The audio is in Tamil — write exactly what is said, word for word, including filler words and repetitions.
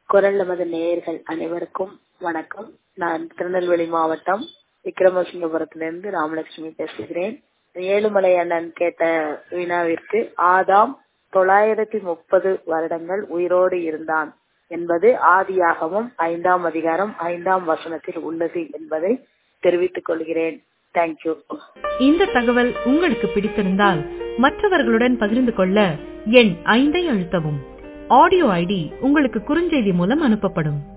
குரல் நமது நேயர்கள் அனைவருக்கும் வணக்கம். நான் திருநெல்வேலி மாவட்டம் விக்ரமசிங்கபுரத்திலிருந்து ராமலட்சுமி பேசுகிறேன். ஏழுமலை அண்ணன் கேட்ட வினாவிற்கு ஆதாம் தொள்ளாயிரத்தி முப்பது வருடங்கள் உயிரோடு இருந்தான் என்பது ஆதியாகமம் ஐந்தாம் அதிகாரம் ஐந்தாம் வசனத்தில் உள்ளது என்பதை தெரிவித்துக் கொள்கிறேன். தேங்க்யூ. இந்த தகவல் உங்களுக்கு பிடித்திருந்தால் மற்றவர்களுடன் பகிர்ந்து கொள்ள எண் ஐந்தை அழுத்தவும். ஆடியோ ஐடி உங்களுக்கு குறுஞ்செய்தி மூலம் அனுப்பப்படும்.